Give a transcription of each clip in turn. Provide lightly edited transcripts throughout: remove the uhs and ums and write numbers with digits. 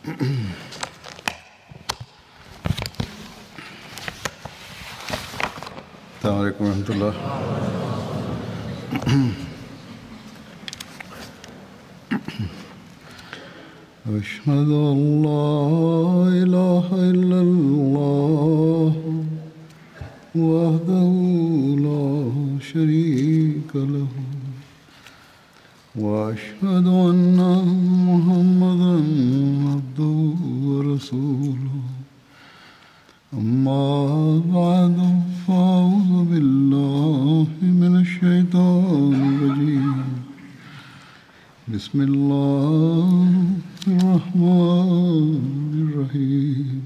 السلام عليكم ورحمة الله. أشهد أن لا إله إلا الله وحده لا شريك له وأشهد أن محمدا عبده ورسوله أما بعد فأعوذ بالله من الشيطان الرجيم بسم الله الرحمن الرحيم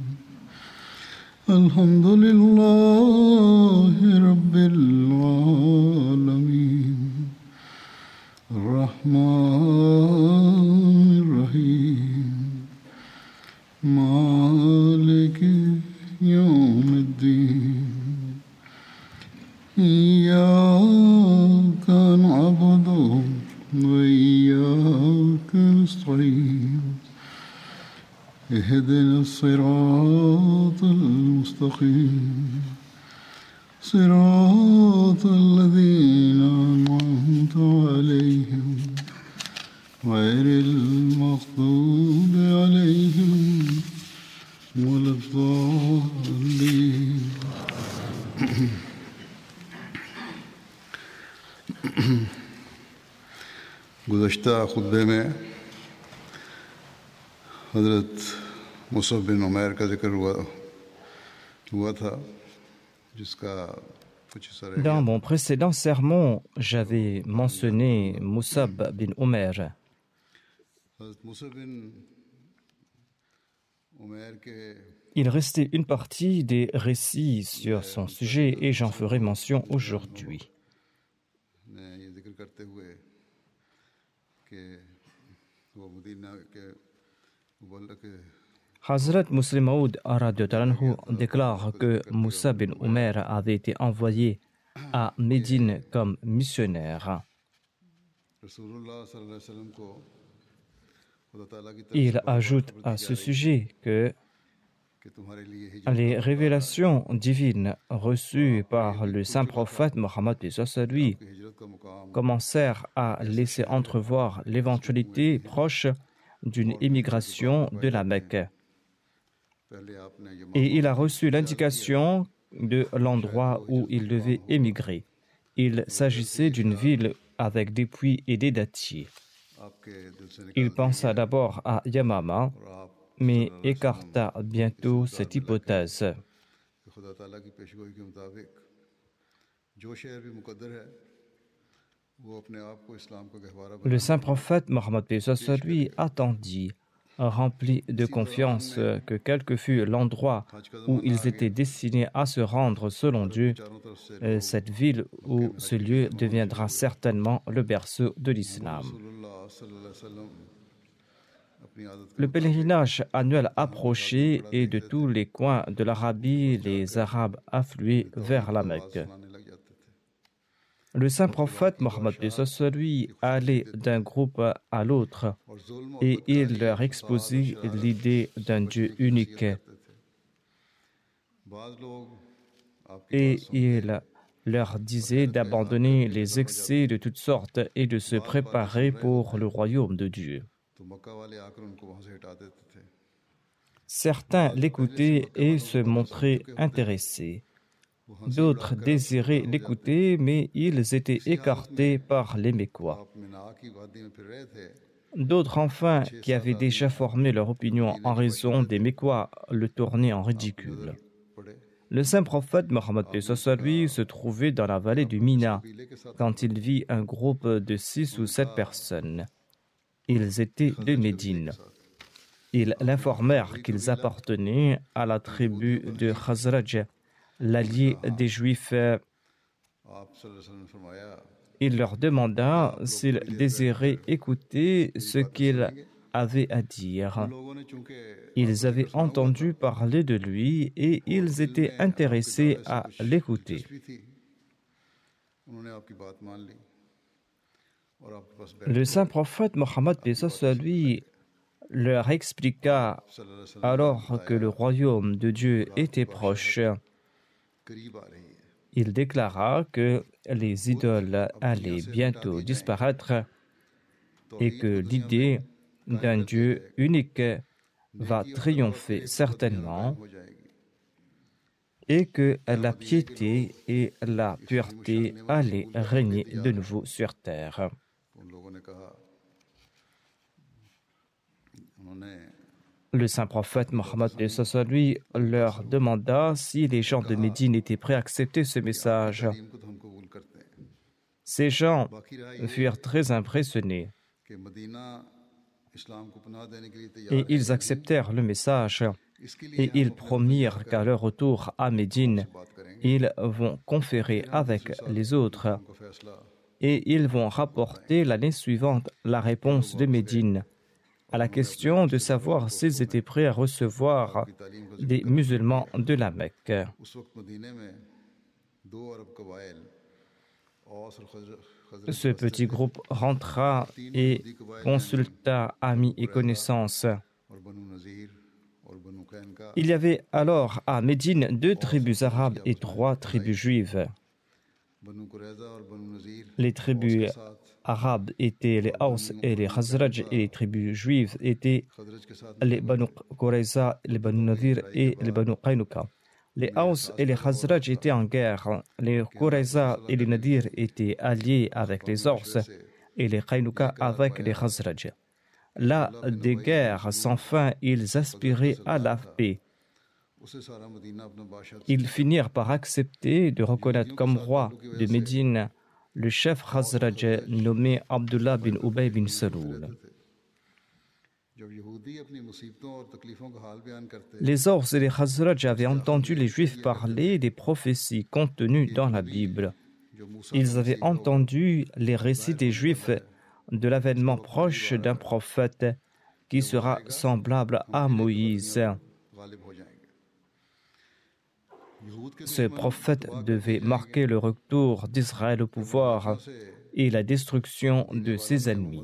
الحمد لله رب العالمين الرحمن الرحيم مالك يوم الدين إياك نعبد وإياك نستعين اهدنا الصراط المستقيم صراط الذين أنعمت عليهم غير المغضوب عليهم ولا الضالين. गुज़श्ता खुतबे में हज़रत मुसअब बिन उमैर का जिक्र हुआ था जिसका कुछ हिस्सा रह गया. Dans mon précédent sermon, j'avais mentionné Mus'ab bin Umair. हज़रत मुसअब बिन उमैर के Il restait une partie des récits sur son sujet et j'en ferai mention aujourd'hui. ने ये जिक्र करते हुए कि वो मदीना के मुबल्लग Hazrat Muslim Maud radhiyallahu anhu déclare que Moussa bin Umair avait été envoyé à Médine comme missionnaire. रसूलुल्लाह सल्लल्लाहु अलैहि वसल्लम को खुदा ताला की तरफ Il ajoute à ce sujet que कि तुम्हारे लिए हिजरत les révélations divines reçues par le saint prophète Mohammed lui की हिजरत का मुकाम commencèrent à laisser entrevoir l'éventualité proche d'une émigration de la Mecque. पहले आपने ये Et il a reçu l'indication de l'endroit où il devait émigrer. Il s'agissait d'une ville avec des puits et des dattiers. आपके दिल से Il निकाल pensa d'abord à Yamama, और आप mais écarta bientôt cette hypothèse. कि खुदा ताला की पेशगोई के मुताबिक जो शहर भी मुकद्दर है वो अपने आप को इस्लाम का गहवारा Le saint prophète Mohammed lui attendit, rempli de confiance que quel que fût l'endroit où ils étaient destinés à se rendre selon Dieu, चारों तरफ से cette ville ou ce lieu deviendra certainement le berceau de l'islam. रसूलुल्लाह सल्लल्लाहु अलैहि वसल्लम अपनी आदत Le pèlerinage annuel approchait et de tous les coins de l'Arabie, les Arabes affluaient vers la Mecque. सुनाने लग जाते थे. Le saint prophète Mohammed lui allait d'un groupe à l'autre और जुल्म और et il leur exposait l'idée d'un Dieu unique. बाज लोग आपकी Et il leur disait d'abandonner les excès de toutes sortes et de se préparer pour le royaume de Dieu. तो मक्का वाले आकर उनको वहां से हटा देते थे. Certains l'écoutaient et se montraient intéressés. D'autres désiraient l'écouter, mais ils étaient écartés par les Mécois. आप मिना की वादी में फिर रहे थे. D'autres, enfin, qui avaient déjà formé leur opinion en raison des Mécois, le tournaient en ridicule. पड़े Le saint prophète Mohammed lui se trouvait dans la vallée du Mina quand il vit un groupe de 6 ou 7 personnes. Ils étaient de Médine. Ils l'informèrent qu'ils appartenaient à la tribu de Khazraj, l'allié des Juifs. आप सल्लल्लाहु अलैहि वसल्लम ने फरमाया Il leur demanda s'ils désiraient écouter ce qu'il avait à dire. लोगों ने चूंकि Ils avaient entendu parler de lui et ils étaient intéressés à l'écouter. दिलचस्पी थी उन्होंने आपकी बात मान ली और आपके पास बैठ Le saint prophète Mohammed lui leur expliqua alors que le royaume de Dieu était proche. Il déclara que les idoles allaient bientôt disparaître et que l'idée d'un Dieu unique va triompher certainement et que la piété et la pureté allaient régner de nouveau sur terre. Le saint prophète Mohammed lui leur demanda si les gens de Médine étaient prêts à accepter ce message. Ces gens furent très impressionnés et ils acceptèrent le message et ils promirent qu'à leur retour à Médine, ils vont conférer avec les autres et ils vont rapporter l'année suivante la réponse de Médine à la question de savoir s'ils étaient prêts à recevoir des musulmans de la Mecque. Ce petit groupe rentra et consulta amis et connaissances. Il y avait alors à Médine 2 tribus arabes et 3 tribus juives. Les tribus arabes étaient les Aws et les Khazraj et les tribus juives étaient les Banu Qurayza, les Banu Nadir et les Banu Qaynuqa. Les Aws et les Khazraj étaient en guerre. Les Qurayza et les Nadir étaient alliés avec les Aws et les Qaynuqa avec les Khazraj. Là, des guerres sans fin, ils aspiraient à la paix. Ils finirent par accepter de reconnaître comme roi de Médine le chef Khazraj nommé Abdullah bin Ubay bin Saloul. Les Aws et les Khazraj avaient entendu les Juifs parler des prophéties contenues dans la Bible. Ils avaient entendu les récits des Juifs de l'avènement proche d'un prophète qui sera semblable à Moïse. Ce prophète devait marquer le retour d'Israël au pouvoir et la destruction de ses ennemis.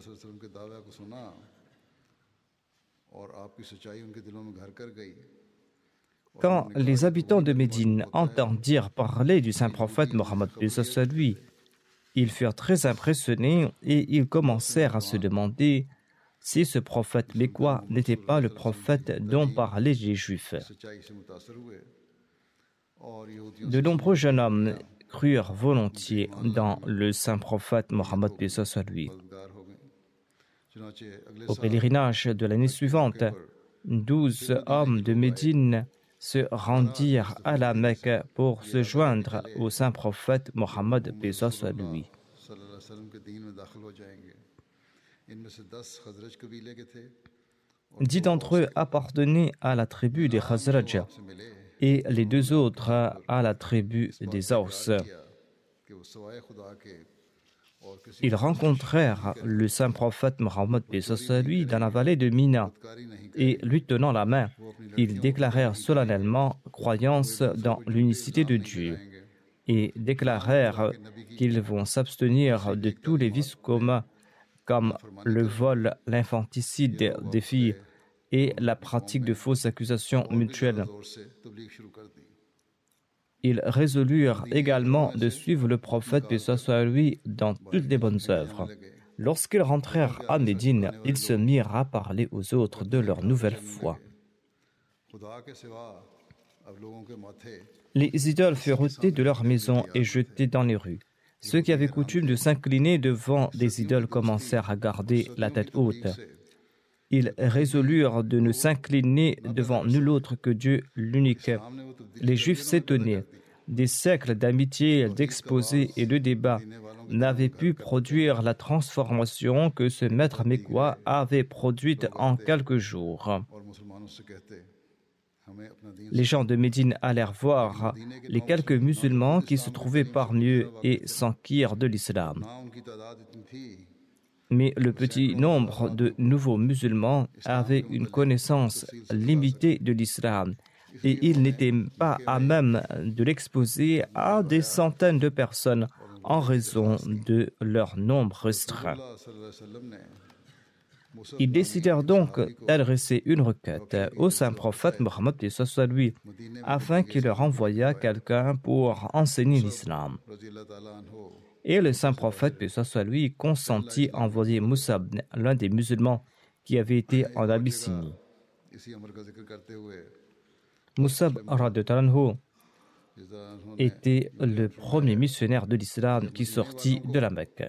Quand les habitants de Médine entendirent parler du saint prophète Mohammed, lui, ils furent très impressionnés et ils commencèrent à se demander si ce prophète mécois n'était pas le prophète dont parlaient les Juifs. De nombreux jeunes hommes crurent volontiers dans le saint prophète Mohammed lui. Au pèlerinage de l'année suivante, 12 hommes de Médine se rendirent à la Mecque pour se joindre au saint prophète Mohammed lui. 10 d'entre eux appartenaient à la tribu des Khazraj et les 2 autres à la tribu des Aws. Ils rencontrèrent le saint prophète Mohammed lui dans la vallée de Mina et lui tenant la main, ils déclarèrent solennellement croyance dans l'unicité de Dieu et déclarèrent qu'ils vont s'abstenir de tous les vices communs comme le vol, l'infanticide des filles et la pratique de fausses accusations mutuelles. Ils résolurent également de suivre le prophète, paix soit lui, dans toutes les bonnes œuvres. Lorsqu'ils rentrèrent à Médine, ils se mirent à parler aux autres de leur nouvelle foi. Les idoles furent ôtées de leurs maisons et jetées dans les rues. Ceux qui avaient coutume de s'incliner devant des idoles commencèrent à garder la tête haute. Ils résolurent de ne s'incliner devant nul autre que Dieu l'unique. Les Juifs s'étonnaient. Des siècles d'amitié, d'exposés et de débats n'avaient pu produire la transformation que ce maître mécois avait produite en quelques jours. Les gens de Médine allèrent voir les quelques musulmans qui se trouvaient parmi eux et s'enquirent de l'islam. Mais le petit nombre de nouveaux musulmans avait une connaissance limitée de l'islam et ils n'étaient pas à même de l'exposer à des centaines de personnes en raison de leur nombre restreint. Ils décidèrent donc d'adresser une requête au saint prophète Mohammed lui afin qu'il leur envoyât quelqu'un pour enseigner l'islam. Et le saint prophète lui consentit à envoyer Musab, l'un des musulmans qui avait été en Abyssinie. Musab était le premier missionnaire de l'islam qui sortit de la Mecque.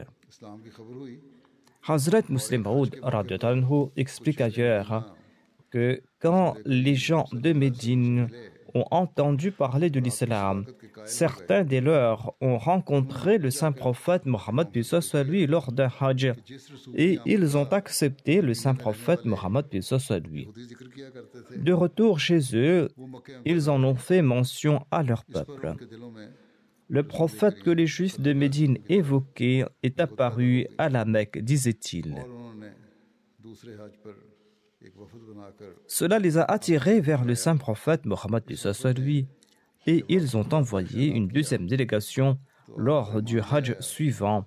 Hazrat Muslim Maud explique ailleurs que quand les gens de Médine ont entendu parler de l'islam, certains des leurs ont rencontré le saint prophète Mohammed lui lors d'un hajj et ils ont accepté le saint prophète Mohammed lui. De retour chez eux, ils en ont fait mention à leur peuple. Le prophète que les Juifs de Médine évoquaient est apparu à la Mecque, disait-il. Cela les a attirés vers le saint prophète Mohammed lui et ils ont envoyé une deuxième délégation lors du Hajj suivant.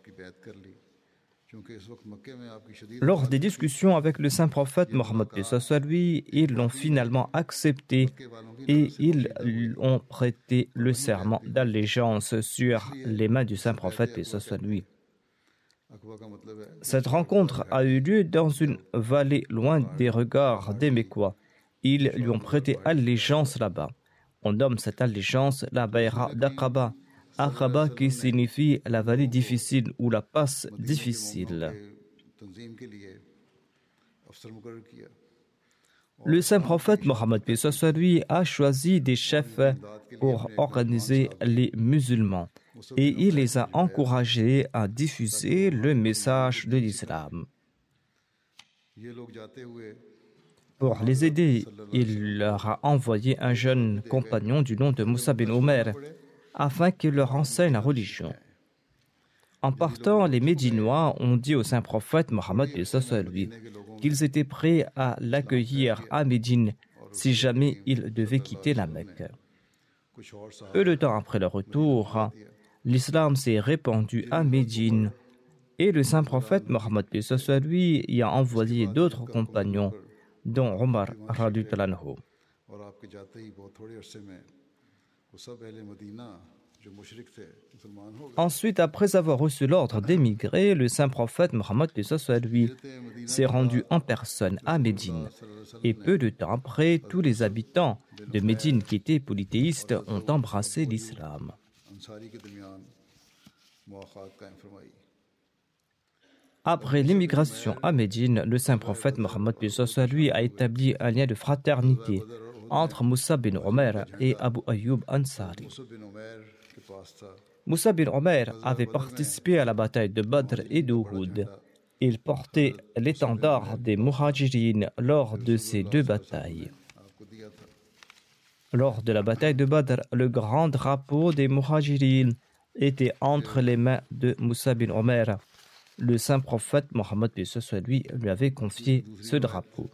Lors des discussions avec le saint prophète Mohammed lui, ils l'ont finalement accepté et ils ont prêté le serment d'allégeance sur les mains du saint prophète lui. Cette rencontre a eu lieu dans une vallée loin des regards des Mécois. Ils lui ont prêté allégeance là-bas. On nomme cette allégeance la Bayra d'Aqaba. Aqaba qui signifie la vallée difficile ou la passe difficile. Le saint prophète Mohammed lui a choisi des chefs pour organiser les musulmans et il les a encouragés à diffuser le message de l'islam. Pour les aider, il leur a envoyé un jeune compagnon du nom de Moussa bin Omer afin qu'il leur enseigne la religion. En partant, les Médinois ont dit au saint prophète Mohammed lui qu'ils étaient prêts à l'accueillir à Médine si jamais il devait quitter la Mecque. Peu de temps après leur retour, l'islam s'est répandu à Médine et le saint prophète Mohammed lui y a envoyé d'autres compagnons, dont Omar radhiyallahu anhu. Ensuite, après avoir reçu l'ordre d'émigrer, le saint prophète Mohammed lui s'est rendu en personne à Médine. Et peu de temps après, tous les habitants de Médine qui étaient polythéistes ont embrassé l'islam. Après l'immigration à Médine, le saint prophète Mohammed lui a établi un lien de fraternité entre Moussa bin Omer et Abu Ayyub Ansari. Moussa bin Omer avait participé à la bataille de Badr et d'Uhud. Il portait l'étendard des Muhajirines lors de ces deux batailles. Lors de la bataille de Badr, le grand drapeau des Muhajirines était entre les mains de Moussa bin Omer. Le saint prophète Mohammed lui avait confié ce drapeau.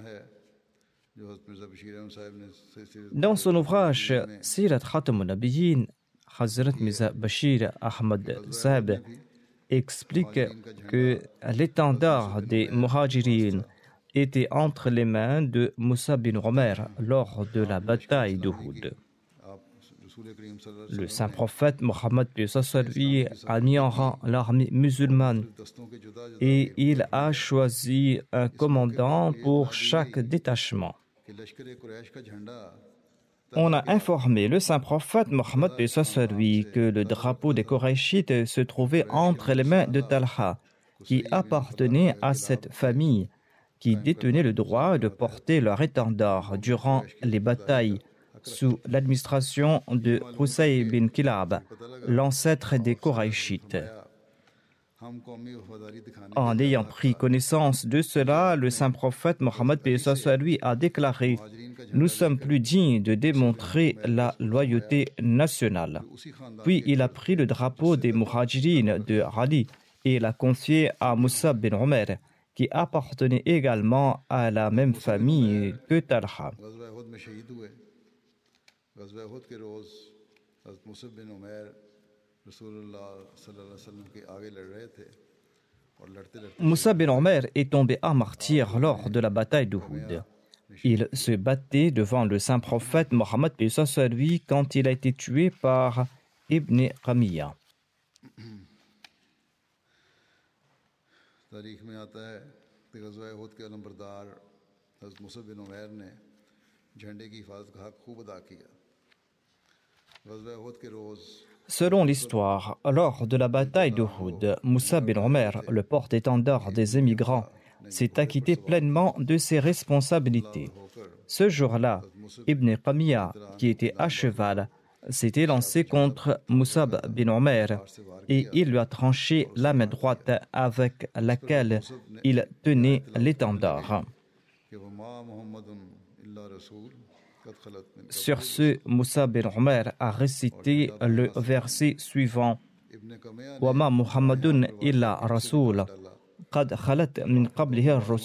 Dans son ouvrage Sirat Khatam al-Nabiyyin, Hazrat Mirza Bashir Ahmad Sahib explique que l'étendard des Muhajirines était entre les mains de Moussa bin Omer lors de la bataille d'Uhud. Le saint prophète Mohammed lui a mis en rang l'armée musulmane et il a choisi un commandant pour chaque détachement. On a informé le saint prophète Mohammed lui que le drapeau des Korachites se trouvait entre les mains de Talha, qui appartenait à cette famille, qui détenait le droit de porter leur étendard durant les batailles sous l'administration de Qusay bin Kilab, l'ancêtre des Korachites. En ayant pris connaissance de cela, le saint prophète Mohammed lui a déclaré « Nous sommes plus dignes de démontrer la loyauté nationale ». Puis il a pris le drapeau des Muhajirines de Ali et l'a confié à Moussa bin Omer, qui appartenait également à la même famille que Talha. Moussa bin Omer est tombé à martyr lors de la bataille d'Uhud. Il se battait devant le saint prophète Mohammed paix soit lui quand il a été tué par Ibn Qamiya. Selon l'histoire, lors de la bataille d'Uhud, Moussa bin Omer, le porte-étendard des émigrants, s'est acquitté pleinement de ses responsabilités. Ce jour-là, Ibn Qamiya, qui était à cheval, s'était lancé contre Moussab bin Omer et il lui a tranché la main droite avec laquelle il tenait l'étendard. Sur ce, Moussa bin Omer a récité le verset suivant « Wa ma Muhammadun illa rasoul, qad khalat min qablihi ar-rusul »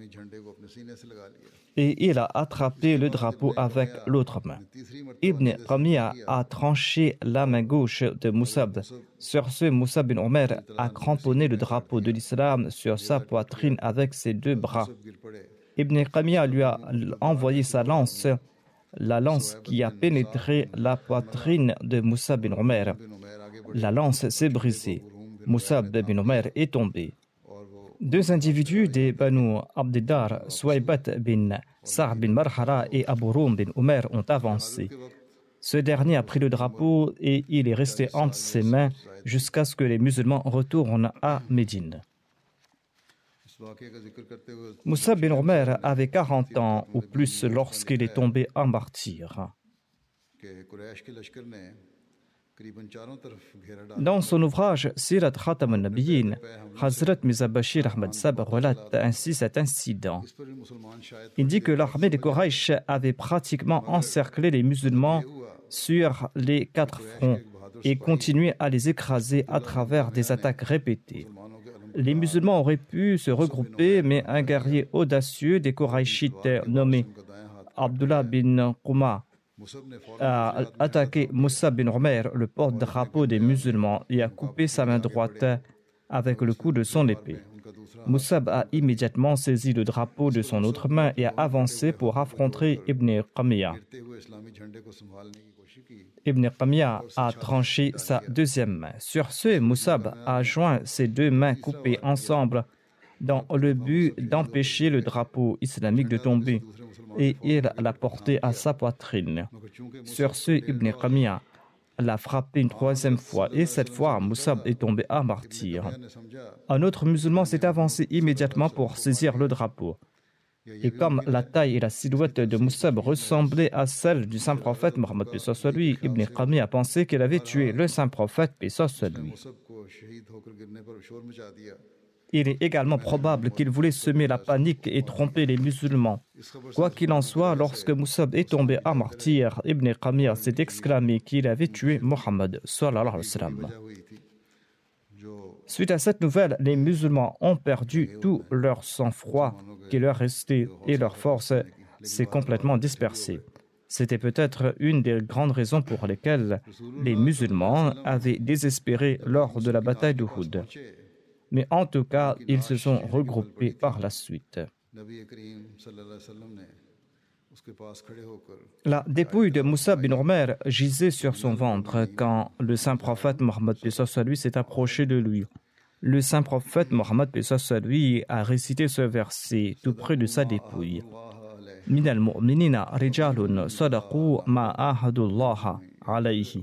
et il a attrapé le drapeau avec l'autre main. Ibn Qamiya a tranché la main gauche de Moussab. Sur ce, Moussa bin Omer a cramponné le drapeau de l'islam sur sa poitrine avec ses deux bras. Ibn Qamiya lui a envoyé sa lance, la lance qui a pénétré la poitrine de Moussa bin Omer. La lance s'est brisée. Moussa bin Omer est tombé. Deux individus des Banu Abdiddar, Suaybat bin Sa'd bin Marhara et Abu Rum bin Omer ont avancé. Ce dernier a pris le drapeau et il est resté entre ses mains jusqu'à ce que les musulmans retournent à Médine. Moussa bin Omer avait 40 ans ou plus lorsqu'il est tombé en martyr. Dans son ouvrage Sirat Khatam al-Nabiyyin, Hazrat Mirza Bashir Ahmad Sab relate ainsi cet incident. Il dit que l'armée des Quraysh avait pratiquement encerclé les musulmans sur les 4 fronts et continuait à les écraser à travers des attaques répétées. Les musulmans auraient pu se regrouper, mais un guerrier audacieux des Qurayshites nommé Abdullah bin Quma a attaqué Moussa bin Omer, le porte-drapeau des musulmans, et a coupé sa main droite avec le coup de son épée. Moussab a immédiatement saisi le drapeau de son autre main et a avancé pour affronter Ibn Qamiya. Ibn Qamiya a tranché sa deuxième main. Sur ce, Moussab a joint ses deux mains coupées ensemble dans le but d'empêcher le drapeau islamique de tomber et il l'a porté à sa poitrine. Sur ce, Ibn Qamiya l'a frappé une troisième fois et cette fois, Moussab est tombé à martyr. Un autre musulman s'est avancé immédiatement pour saisir le drapeau. Et comme la taille et la silhouette de Moussab ressemblaient à celle du saint prophète Mohammed paix soit lui, Ibn Qamiya a pensé qu'il avait tué le saint prophète paix soit lui. Il est également probable qu'il voulait semer la panique et tromper les musulmans. Quoi qu'il en soit, lorsque Moussab est tombé à martyr, Ibn Qamiya s'est exclamé qu'il avait tué Mohammed sallallahu alayhi wa sallam. Suite à cette nouvelle, les musulmans ont perdu tout leur sang-froid qui leur restait et leur force s'est complètement dispersée. C'était peut-être une des grandes raisons pour lesquelles les musulmans avaient désespéré lors de la bataille d'Uhud. Mais en tout cas, ils se sont regroupés par la suite. La dépouille de Moussa bin Omer gisait sur son ventre quand le saint prophète Mohammed paix soit lui s'est approché de lui. Le saint prophète Mohammed paix soit lui a récité ce verset tout près de sa dépouille. Min al-mu'minina rijalun sadaqu ma ahadullah alayhi.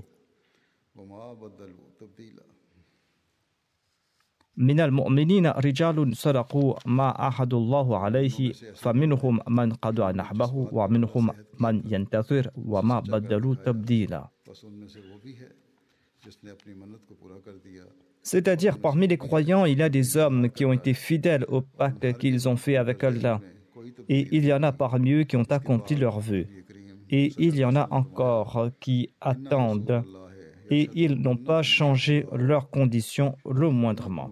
من المؤمنين رجال صدقوا ما عاهدوا الله عليه فمنهم من قضى نحبه ومنهم من ينتظر وما بدلوا تبديلا. C'est-à-dire, parmi les croyants, il y a des hommes qui ont été fidèles au pacte qu'ils ont fait avec Allah. Et il y en a parmi eux qui ont accompli leurs vœux. Et il y en a encore qui attendent. Et ils n'ont pas changé leurs conditions le moindrement.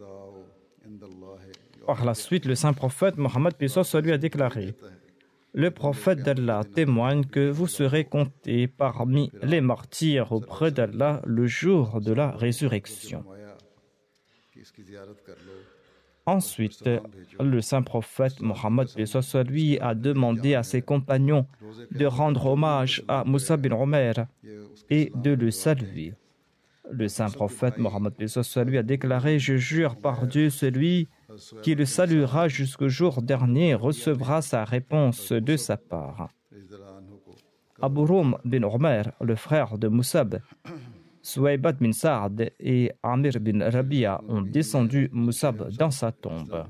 Par la suite, le saint prophète Mohammed paix soit lui a déclaré: le prophète d'Allah témoigne que vous serez comptés parmi les martyrs auprès d'Allah le jour de la résurrection. Ensuite, le saint prophète Mohammed lui a demandé à ses compagnons de rendre hommage à Moussa bin Omer et de le saluer. Le saint prophète Mohammed lui a déclaré: Je jure par Dieu, celui qui le saluera jusqu'au jour dernier recevra sa réponse de sa part. Abu Rum bin Omer, le frère de Moussab, Suwaybat bin Saad et Amir bin Rabia ont descendu Moussab dans sa tombe.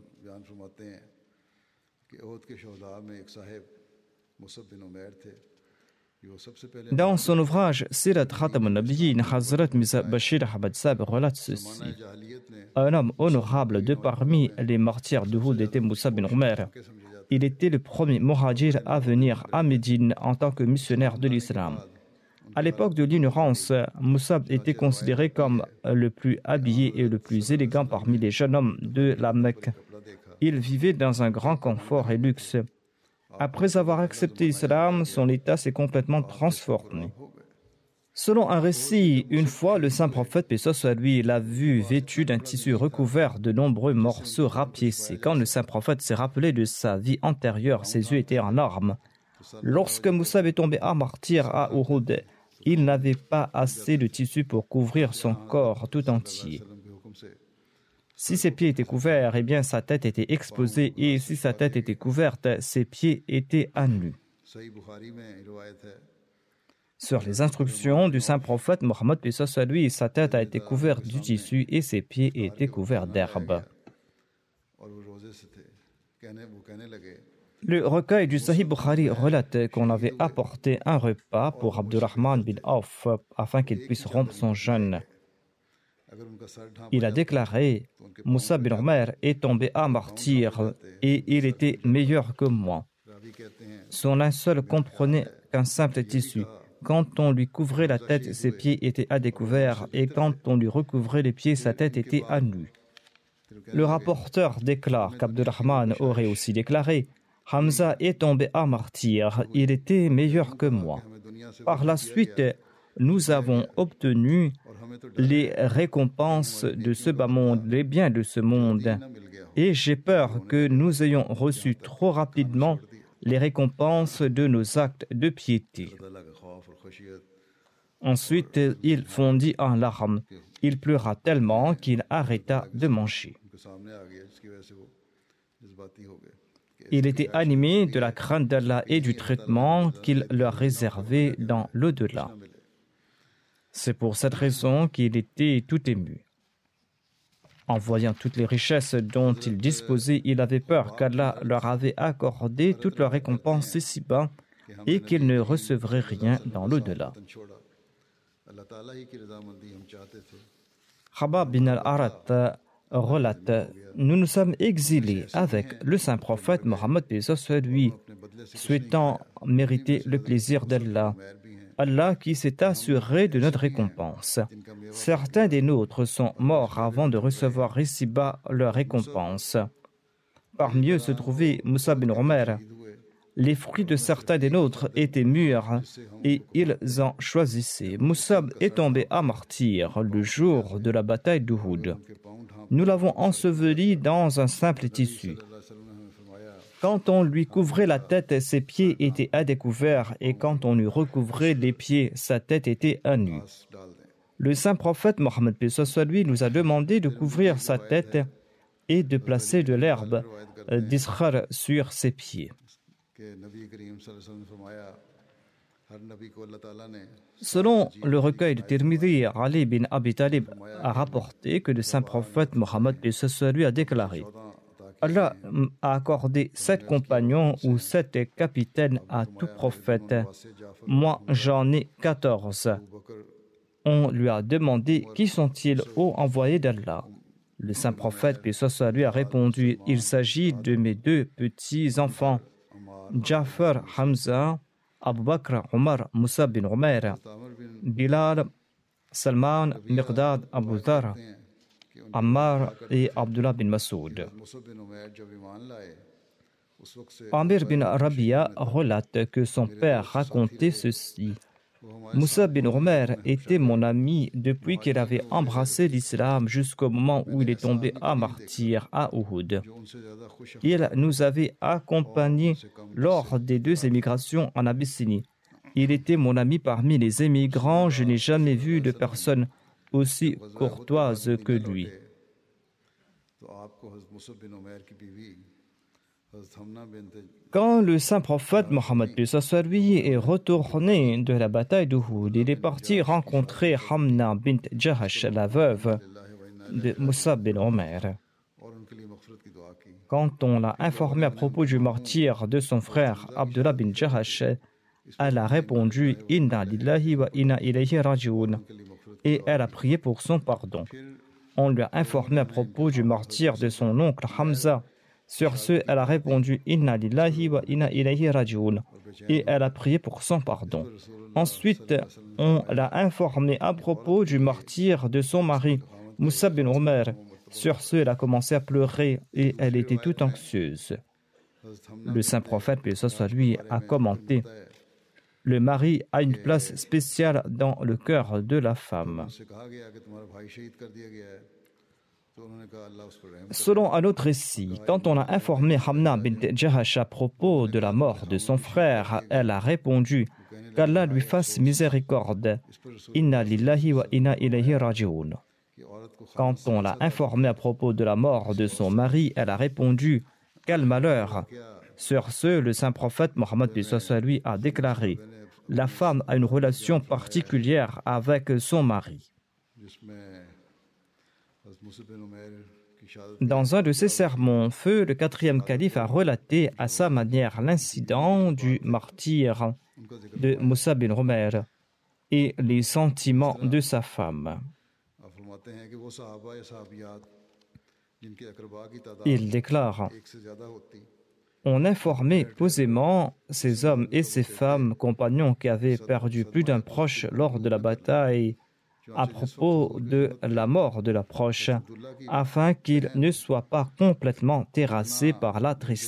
Dans son ouvrage Sirat Khatam al-Nabiyyin, Hazrat Mirza Bashir Ahmad Sab relate ceci. Un homme honorable de parmi les martyrs d'Uhud était Moussa bin Omer. Il était le premier muhajir à venir à Médine en tant que missionnaire de l'islam. À l'époque de l'ignorance, Moussa était considéré comme le plus habillé et le plus élégant parmi les jeunes hommes de la Mecque. Il vivait dans un grand confort et luxe. Après avoir accepté l'islam, son état s'est complètement transformé. Selon un récit, une fois le saint prophète, paix soit lui, l'a vu vêtu d'un tissu recouvert de nombreux morceaux rapiécés. Quand le saint prophète s'est rappelé de sa vie antérieure, ses yeux étaient en larmes. Lorsque Moussa est tombé à martyr à Uhud, il n'avait pas assez de tissu pour couvrir son corps tout entier. Si ses pieds étaient couverts, eh bien sa tête était exposée, et si sa tête était couverte, ses pieds étaient à nu. Sur les instructions du saint prophète Mohammed, paix soit lui, sa tête a été couverte du tissu et ses pieds étaient couverts d'herbe. Le recueil du Sahih Bukhari relate qu'on avait apporté un repas pour Abdurrahman bin Auf afin qu'il puisse rompre son jeûne. Il a déclaré: Moussa bin Omer est tombé à martyr et il était meilleur que moi. Son linceul comprenait qu'un simple tissu. Quand on lui couvrait la tête, ses pieds étaient à découvert, et quand on lui recouvrait les pieds, sa tête était à nu. Le rapporteur déclare qu'Abdurrahman aurait aussi déclaré: Hamza est tombé à martyr, il était meilleur que moi. Par la suite, nous avons obtenu les récompenses de ce bas monde, les biens de ce monde, et j'ai peur que nous ayons reçu trop rapidement les récompenses de nos actes de piété. Ensuite, il fondit en larmes. Il pleura tellement qu'il arrêta de manger. Il était animé de la crainte d'Allah et du traitement qu'il leur réservait dans l'au-delà. C'est pour cette raison qu'il était tout ému. En voyant toutes les richesses dont il disposait, il avait peur qu'Allah leur avait accordé toutes leurs récompenses ici-bas et qu'ils ne recevraient rien dans l'au-delà. Khabab bin al-Arat relate: Nous nous sommes exilés avec le saint prophète Mohammed, paix soit lui, souhaitant mériter le plaisir d'Allah. Allah qui s'est assuré de notre récompense. Certains des nôtres sont morts avant de recevoir ici-bas leur récompense. Parmi eux se trouvait Moussa bin Omer. Les fruits de certains des nôtres étaient mûrs et ils en choisissaient. Moussa est tombé à martyr le jour de la bataille d'Uhud. Nous l'avons enseveli dans un simple tissu. Quand on lui couvrait la tête, ses pieds étaient à découvert, et quand on lui recouvrait les pieds, sa tête était à nu. Le saint prophète Mohammed, paix soit lui, nous a demandé de couvrir sa tête et de placer de l'herbe d'Iskhar sur ses pieds. Selon le recueil de Tirmidhi, Ali bin Abi Talib a rapporté que le saint prophète Mohammed, paix soit lui, a déclaré: Allah a accordé 7 compagnons ou 7 capitaines à tout prophète. Moi, j'en ai 14. On lui a demandé: Qui sont-ils, ô envoyé d'Allah? Le saint prophète, paix soit lui, a répondu: Il s'agit de mes 2 petits-enfants, Jafar, Hamza, Abu Bakr, Omar, Moussa bin Omer, Bilal, Salman, Miqdad, Abu Dhar, Ammar et Abdullah bin Masoud. Amir bin Rabia relate que son père racontait ceci. Moussa bin Omer était mon ami depuis qu'il avait embrassé l'islam jusqu'au moment où il est tombé à martyr à Uhud. Il nous avait accompagnés lors des 2 émigrations en Abyssinie. Il était mon ami parmi les émigrants. Je n'ai jamais vu de personne aussi courtoise que lui. Quand le saint prophète Mohammed lui est retourné de la bataille d'Uhud, il est parti rencontrer Hamna bint Jahash, la veuve de Moussa bin Omer. Quand on l'a informé à propos du martyre de son frère Abdullah bin Jahash, elle a répondu « Inna lillahi wa inna ilayhi raji'un » et elle a prié pour son pardon. On lui a informé à propos du martyre de son oncle Hamza. Sur ce, elle a répondu « Inna lillahi wa inna ilayhi raji'un » et elle a prié pour son pardon. Ensuite, on l'a informé à propos du martyre de son mari, Moussa bin Omer. Sur ce, elle a commencé à pleurer et elle était toute anxieuse. Le saint prophète, paix soit lui, a commenté « Le mari a une place spéciale dans le cœur de la femme. » Selon un autre récit, quand on a informé Hamna bint Jahash à propos de la mort de son frère, elle a répondu qu'Allah lui fasse miséricorde. Inna lillahi wa inna ilayhi raji'un. Quand on l'a informé à propos de la mort de son mari, elle a répondu quel malheur. Sur ce, le saint prophète Mohammed lui a déclaré la femme a une relation particulière avec son mari. Dans un de ses sermons, Feu, le 4e calife, a relaté à sa manière l'incident du martyre de Moussa bin Omer et les sentiments de sa femme. Il déclare « On informait posément ces hommes et ces femmes compagnons qui avaient perdu plus d'un proche lors de la bataille à propos de la mort de leur proche, afin qu'ils ne soient pas complètement terrassés par la tristesse. »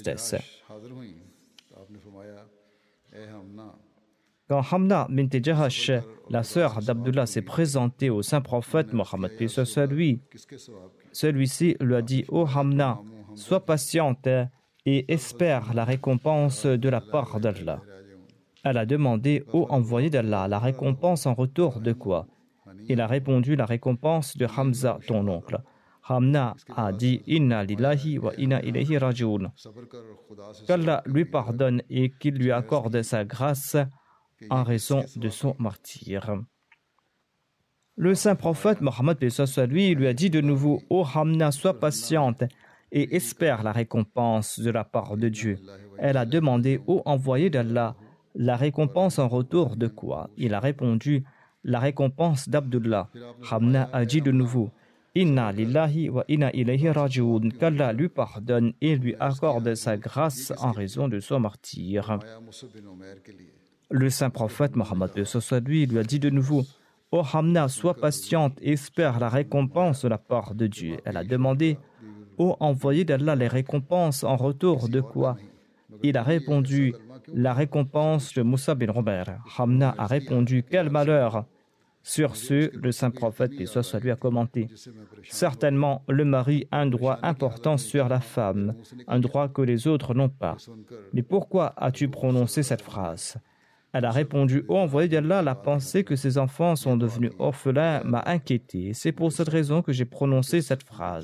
Quand Hamna bint Jahash, la sœur d'Abdullah, s'est présentée au saint prophète Mohammed, celui-ci lui a dit « Ô Hamna, sois patiente et espère la récompense de la part d'Allah. » Elle a demandé « Ô envoyé d'Allah, la récompense en retour de quoi ?» Il a répondu « La récompense de Hamza, ton oncle. » Hamna a dit « Inna lillahi wa inna ilayhi raji'un. » Qu'Allah lui pardonne et qu'il lui accorde sa grâce en raison de son martyre. Le saint prophète Mohammed lui a dit de nouveau « Ô Hamna, sois patiente et espère la récompense de la part de Dieu. » Elle a demandé « Ô envoyé d'Allah, la récompense en retour de quoi ?» Il a répondu « La récompense d'Abdullah. » Hamna a dit de nouveau « Inna lillahi wa inna ilayhi raji'un. » Qu'Allah lui pardonne et lui accorde sa grâce en raison de son martyre. Le saint prophète Mohammed lui a dit de nouveau « Ô Hamna, sois patiente et espère la récompense de la part de Dieu. » Elle a demandé « Ô envoyé d'Allah, les récompenses en retour de quoi ?» Il a répondu « La récompense de Moussa bin Omer. » Hamna a répondu « Quel malheur !» Sur ce, le saint prophète, paix soit sur lui, a commenté « Certainement, le mari a un droit important sur la femme, un droit que les autres n'ont pas. Mais pourquoi as-tu prononcé cette phrase ?» Elle a répondu « Ô envoyé d'Allah, la pensée que ses enfants sont devenus orphelins m'a inquiété. C'est pour cette raison que j'ai prononcé cette phrase. »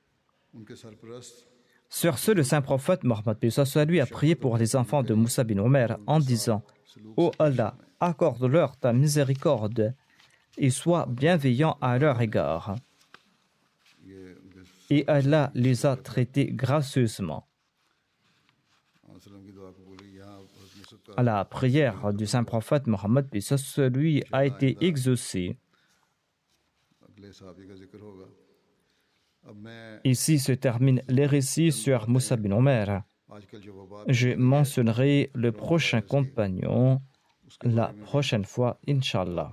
Sur ce, le saint prophète Mohammed lui a prié pour les enfants de Moussa bin Omer en disant « Ô Allah, accorde-leur ta miséricorde et sois bienveillant à leur égard. » Et Allah les a traités gracieusement. La prière du saint prophète Mohammed lui a été exaucée. Ici se terminent les récits sur Moussa bin Omer. Je mentionnerai le prochain compagnon la prochaine fois, Inch'Allah.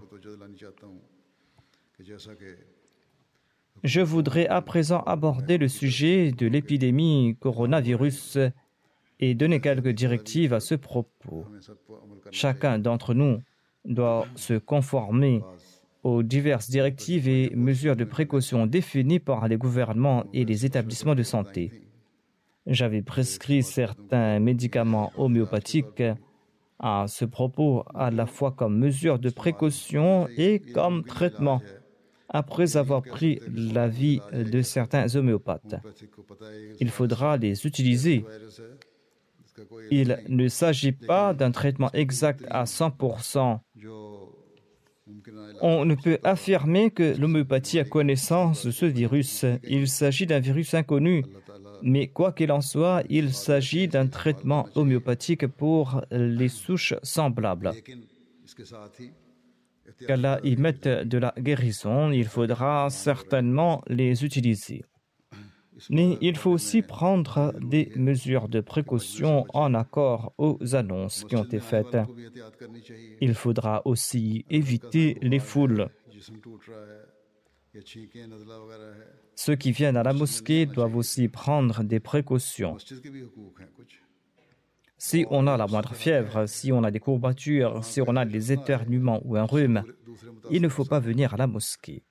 Je voudrais à présent aborder le sujet de l'épidémie coronavirus et donner quelques directives à ce propos. Chacun d'entre nous doit se conformer aux diverses directives et mesures de précaution définies par les gouvernements et les établissements de santé. J'avais prescrit certains médicaments homéopathiques à ce propos, à la fois comme mesure de précaution et comme traitement, après avoir pris l'avis de certains homéopathes. Il faudra les utiliser. Il ne s'agit pas d'un traitement exact à 100%. On ne peut affirmer que l'homéopathie a connaissance de ce virus. Il s'agit d'un virus inconnu. Mais quoi qu'il en soit, il s'agit d'un traitement homéopathique pour les souches semblables. Qu'Allah y mette de la guérison, il faudra certainement les utiliser. Mais il faut aussi prendre des mesures de précaution en accord aux annonces qui ont été faites. Il faudra aussi éviter les foules. Ceux qui viennent à la mosquée doivent aussi prendre des précautions. Si on a la moindre fièvre, si on a des courbatures, si on a des éternuements ou un rhume, il ne faut pas venir à la mosquée.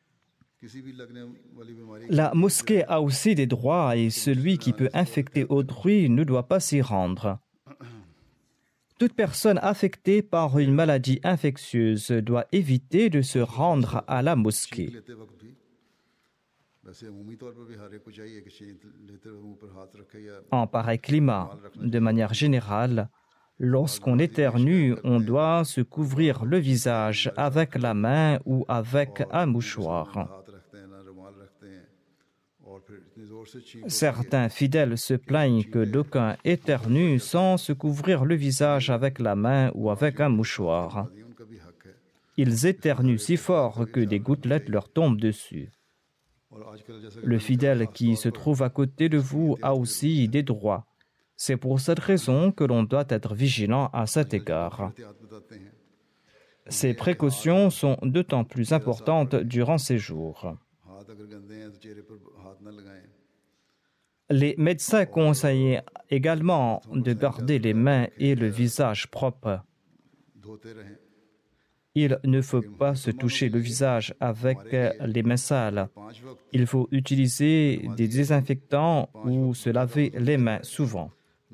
La mosquée a aussi des droits et celui qui peut infecter autrui ne doit pas s'y rendre. Toute personne affectée par une maladie infectieuse doit éviter de se rendre à la mosquée. En pareil climat, de manière générale, lorsqu'on éternue, on doit se couvrir le visage avec la main ou avec un mouchoir. Certains fidèles se plaignent que d'aucuns éternuent sans se couvrir le visage avec la main ou avec un mouchoir. Ils éternuent si fort que des gouttelettes leur tombent dessus. Le fidèle qui se trouve à côté de vous a aussi des droits. C'est pour cette raison que l'on doit être vigilant à cet égard. Ces précautions sont d'autant plus importantes durant ces jours. Les médecins conseillent également de garder les mains et le visage propres. Il ne faut pas se toucher le visage avec les mains sales. Il faut utiliser des désinfectants ou se laver les mains souvent.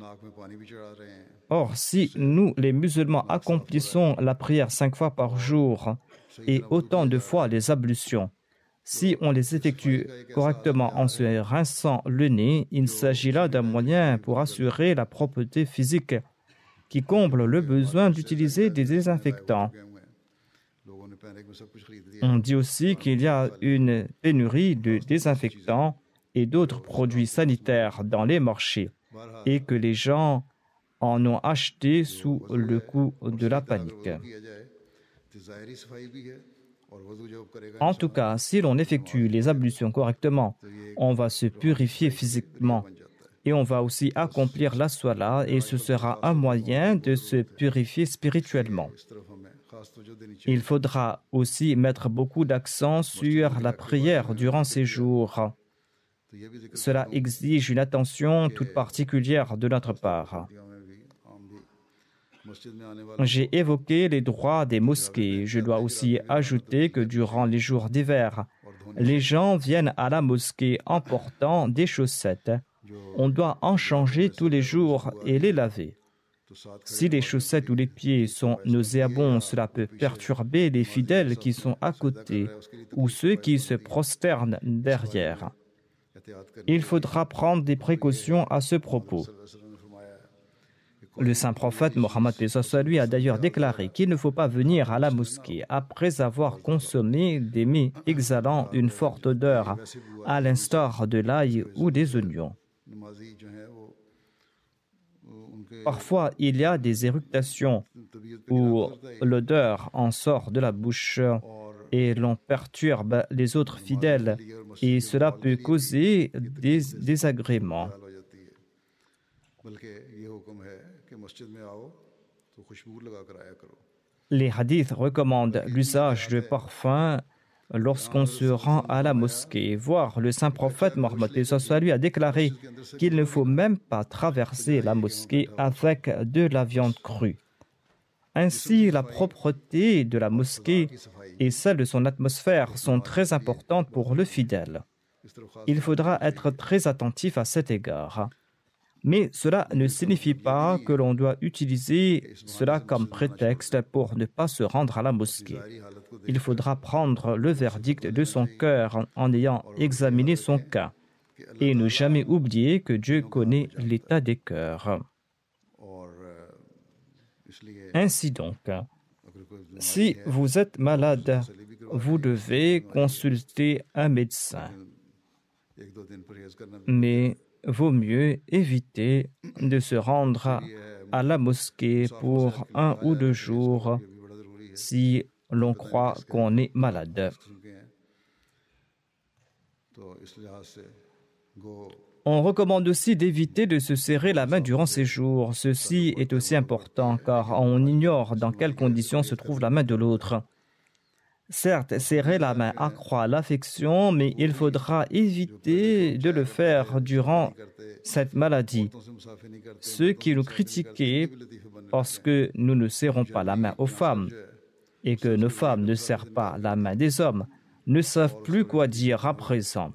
Or, si nous, les musulmans, accomplissons la prière 5 fois par jour et autant de fois les ablutions, si on les effectue correctement en se rinçant le nez, il s'agit là d'un moyen pour assurer la propreté physique qui comble le besoin d'utiliser des désinfectants. On dit aussi qu'il y a une pénurie de désinfectants et d'autres produits sanitaires dans les marchés et que les gens en ont acheté sous le coup de la panique. En tout cas, si l'on effectue les ablutions correctement, on va se purifier physiquement et on va aussi accomplir la Salat et ce sera un moyen de se purifier spirituellement. Il faudra aussi mettre beaucoup d'accent sur la prière durant ces jours. Cela exige une attention toute particulière de notre part. J'ai évoqué les droits des mosquées. Je dois aussi ajouter que durant les jours d'hiver, les gens viennent à la mosquée en portant des chaussettes. On doit en changer tous les jours et les laver. Si les chaussettes ou les pieds sont nauséabonds, cela peut perturber les fidèles qui sont à côté ou ceux qui se prosternent derrière. Il faudra prendre des précautions à ce propos. Le saint prophète Mohammed lui a d'ailleurs déclaré qu'il ne faut pas venir à la mosquée après avoir consommé des mets exhalant une forte odeur, à l'instar de l'ail ou des oignons. Parfois, il y a des éructations où l'odeur en sort de la bouche et l'on perturbe les autres fidèles et cela peut causer des désagréments. Les hadiths recommandent l'usage de parfums lorsqu'on se rend à la mosquée. Voire le saint prophète Mohammed lui a déclaré qu'il ne faut même pas traverser la mosquée avec de la viande crue. Ainsi, la propreté de la mosquée et celle de son atmosphère sont très importantes pour le fidèle. Il faudra être très attentif à cet égard. Mais cela ne signifie pas que l'on doit utiliser cela comme prétexte pour ne pas se rendre à la mosquée. Il faudra prendre le verdict de son cœur en ayant examiné son cas et ne jamais oublier que Dieu connaît l'état des cœurs. Ainsi donc, si vous êtes malade, vous devez consulter un médecin. Mais vaut mieux éviter de se rendre à la mosquée pour 1 ou 2 jours si l'on croit qu'on est malade. On recommande aussi d'éviter de se serrer la main durant ces jours. Ceci est aussi important car on ignore dans quelles conditions se trouve la main de l'autre. Certes, serrer la main accroît l'affection, mais il faudra éviter de le faire durant cette maladie. Ceux qui nous critiquaient parce que nous ne serrons pas la main aux femmes et que nos femmes ne serrent pas la main des hommes ne savent plus quoi dire à présent.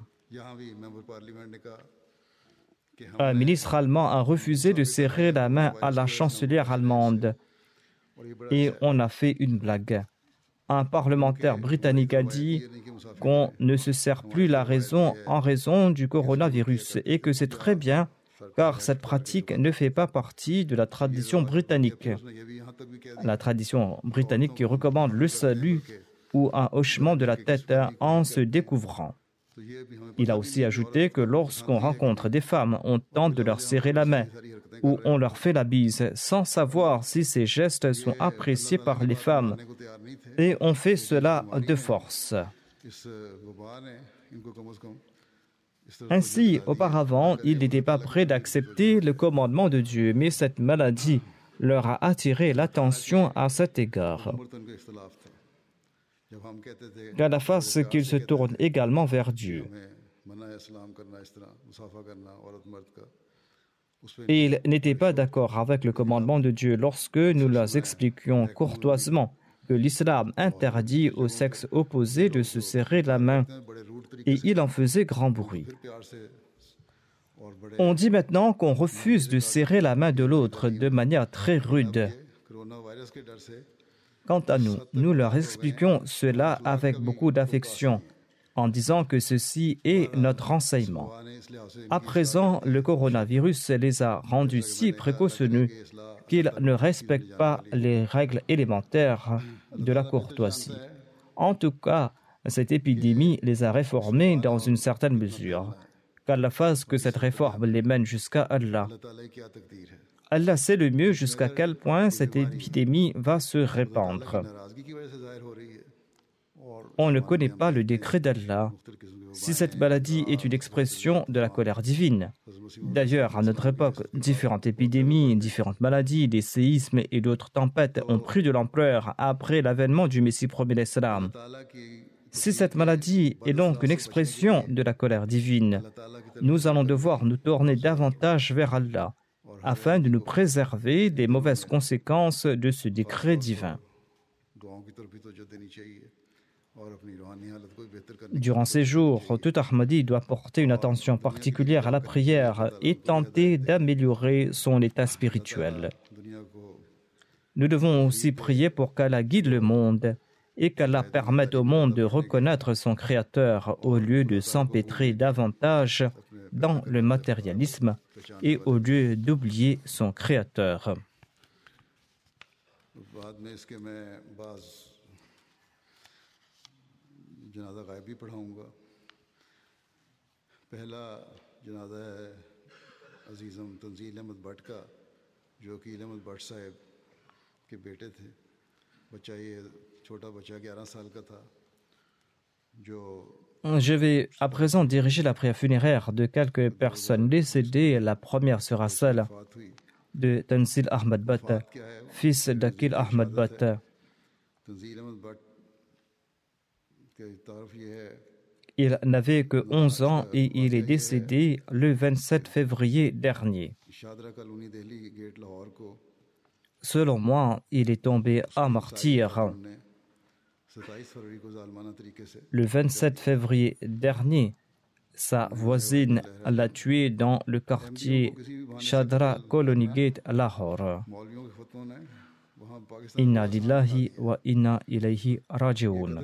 Un ministre allemand a refusé de serrer la main à la chancelière allemande et on a fait une blague. Un parlementaire britannique a dit qu'on ne se serre plus la raison en raison du coronavirus et que c'est très bien car cette pratique ne fait pas partie de la tradition britannique. La tradition britannique qui recommande le salut ou un hochement de la tête en se découvrant. Il a aussi ajouté que lorsqu'on rencontre des femmes, on tente de leur serrer la main ou on leur fait la bise sans savoir si ces gestes sont appréciés par les femmes. Et on fait cela de force. Ainsi, auparavant, ils n'étaient pas prêts d'accepter le commandement de Dieu, mais cette maladie leur a attiré l'attention à cet égard. Qu'à la face qu'ils se tournent également vers Dieu. Et ils n'étaient pas d'accord avec le commandement de Dieu lorsque nous leur expliquions courtoisement que l'islam interdit au sexe opposé de se serrer la main et il en faisait grand bruit. On dit maintenant qu'on refuse de serrer la main de l'autre de manière très rude. Quant à nous, nous leur expliquons cela avec beaucoup d'affection, en disant que ceci est notre enseignement. À présent, le coronavirus les a rendus si précautionneux qu'ils ne respectent pas les règles élémentaires de la courtoisie. En tout cas, cette épidémie les a réformés dans une certaine mesure. Qu'Allah fasse que cette réforme les mène jusqu'à Allah. Allah sait le mieux jusqu'à quel point cette épidémie va se répandre. On ne connaît pas le décret d'Allah. Si cette maladie est une expression de la colère divine. D'ailleurs, à notre époque, différentes épidémies, différentes maladies, des séismes et d'autres tempêtes ont pris de l'ampleur après l'avènement du Messie promis l'Islam. Si cette maladie est donc une expression de la colère divine, nous allons devoir nous tourner davantage vers Allah, afin de nous préserver des mauvaises conséquences de ce décret divin. Durant ces jours, tout Ahmadi doit porter une attention particulière à la prière et tenter d'améliorer son état spirituel. Nous devons aussi prier pour qu'Allah guide le monde et qu'Allah permette au monde de reconnaître son Créateur au lieu de s'empêtrer davantage dans le matérialisme et au lieu d'oublier son Créateur. जनाजा गायब भी पढ़ाऊँगा। पहला जनाजा है अजीज़म तंजील अहमद भट्ट का, जो कि अहमद भट्ट साहब के बेटे थे। बच्चा ये छोटा बच्चा 11 साल का था, जो Je vais à présent diriger la prière funéraire de quelques personnes décédées. La première sera celle de Tanzil Ahmad Bhatt, fils d'Aqil Ahmad Bhatt. Il n'avait que 11 ans et il est décédé le 27 février dernier. Selon moi, il est tombé à martyr. Le 27 février dernier, sa voisine l'a tué dans le quartier Shadra Colony Gate à Lahore. Inna lillahi wa inna ilayhi raji'un.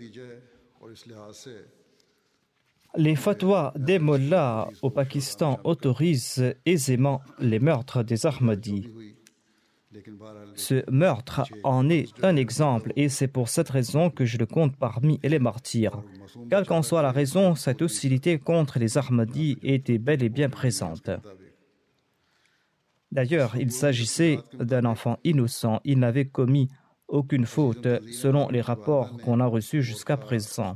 Les fatwas des mollahs au Pakistan autorisent aisément les meurtres des Ahmadis. Ce meurtre en est un exemple et c'est pour cette raison que je le compte parmi les martyrs. Quelle qu'en soit la raison, cette hostilité contre les Ahmadis était bel et bien présente. D'ailleurs, il s'agissait d'un enfant innocent. Il n'avait commis aucune faute selon les rapports qu'on a reçus jusqu'à présent.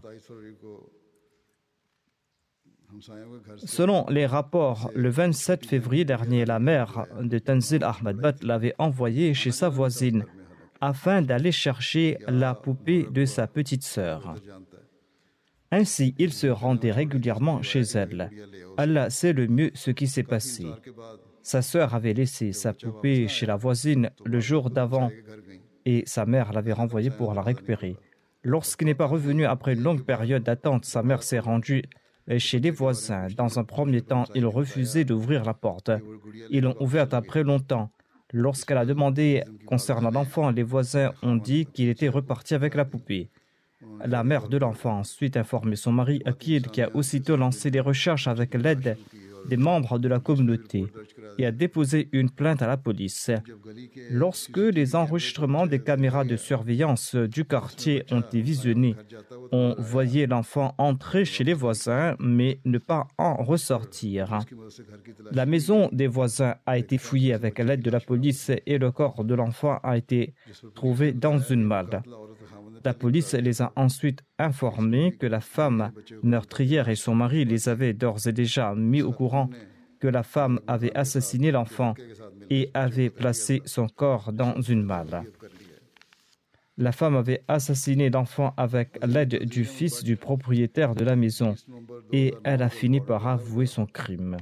Selon les rapports, le 27 février dernier, la mère de Tanzil Ahmad Butt l'avait envoyé chez sa voisine afin d'aller chercher la poupée de sa petite sœur. Ainsi, il se rendait régulièrement chez elle. Allah sait le mieux ce qui s'est passé. Sa sœur avait laissé sa poupée chez la voisine le jour d'avant et sa mère l'avait renvoyée pour la récupérer. Lorsqu'il n'est pas revenu après une longue période d'attente, sa mère s'est rendue chez les voisins. Dans un premier temps, ils refusaient d'ouvrir la porte. Ils l'ont ouverte après longtemps. Lorsqu'elle a demandé concernant l'enfant, les voisins ont dit qu'il était reparti avec la poupée. La mère de l'enfant a ensuite informé son mari Akil, qui a aussitôt lancé des recherches avec l'aide des membres de la communauté et a déposé une plainte à la police. Lorsque les enregistrements des caméras de surveillance du quartier ont été visionnés, on voyait l'enfant entrer chez les voisins mais ne pas en ressortir. La maison des voisins a été fouillée avec l'aide de la police et le corps de l'enfant a été trouvé dans une malle. La police les a ensuite informés que la femme meurtrière et son mari les avaient d'ores et déjà mis au courant que la femme avait assassiné l'enfant et avait placé son corps dans une malle. La femme avait assassiné l'enfant avec l'aide du fils du propriétaire de la maison et elle a fini par avouer son crime.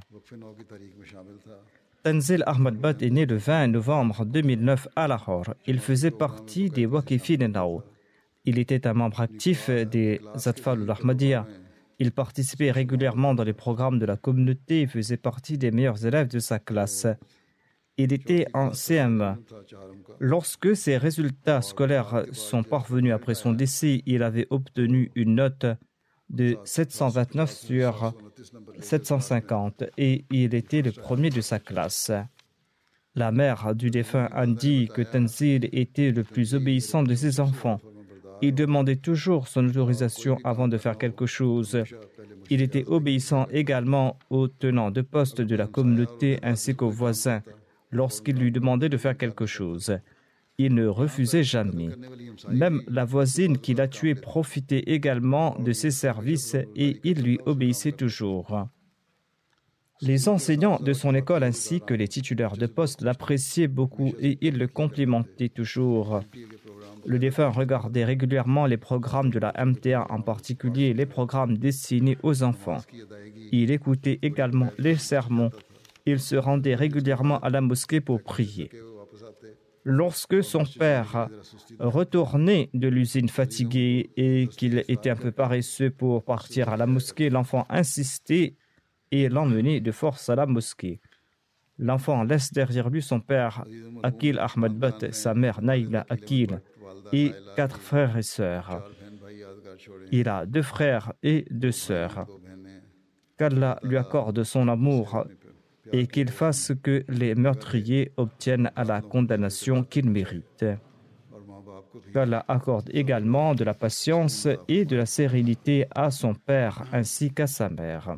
Tanzil Ahmad Butt est né le 20 novembre 2009 à Lahore. Il faisait partie des Waqifin Nao. Il était un membre actif des Atfal al-Ahmadiyya. Il participait régulièrement dans les programmes de la communauté et faisait partie des meilleurs élèves de sa classe. Il était en CM1. Lorsque ses résultats scolaires sont parvenus après son décès, il avait obtenu une note de 729 sur 750 et il était le premier de sa classe. La mère du défunt a dit que Tanzil était le plus obéissant de ses enfants. Il demandait toujours son autorisation avant de faire quelque chose. Il était obéissant également aux tenants de poste de la communauté ainsi qu'aux voisins lorsqu'ils lui demandaient de faire quelque chose. Il ne refusait jamais. Même la voisine qui l'a tué profitait également de ses services et il lui obéissait toujours. Les enseignants de son école ainsi que les titulaires de poste l'appréciaient beaucoup et ils le complimentaient toujours. Le défunt regardait régulièrement les programmes de la MTA, en particulier les programmes destinés aux enfants. Il écoutait également les sermons. Il se rendait régulièrement à la mosquée pour prier. Lorsque son père retournait de l'usine fatigué et qu'il était un peu paresseux pour partir à la mosquée, l'enfant insistait et l'emmenait de force à la mosquée. L'enfant laisse derrière lui son père, Akil Ahmad Butt, sa mère Naila Akil, et 4 frères et sœurs. Il a 2 frères et 2 sœurs. Qu'Allah lui accorde son amour et qu'il fasse que les meurtriers obtiennent la condamnation qu'ils méritent. Qu'Allah accorde également de la patience et de la sérénité à son père ainsi qu'à sa mère.